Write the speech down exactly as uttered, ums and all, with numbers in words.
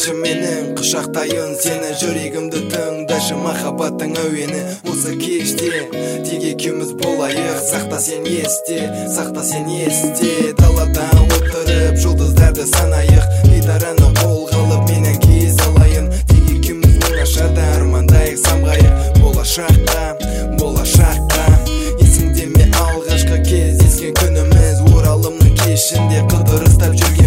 келші менің құшақтайын сені, жүрегімді тыңдашы махаббаттың әуені. Осы кеште тек екеуміз болайық, сақта сен есте, сақта сен есте. Даладан отырып жұлдыздарды санайық, гитараны қолға алып менен кез алайын. Тек екеуміз оңашада армандайық самғайық, болашаққа, болашаққа. Есіңде ме алғашқы кездескен күніміз, оралымның кешінде қыдырыстап жүрген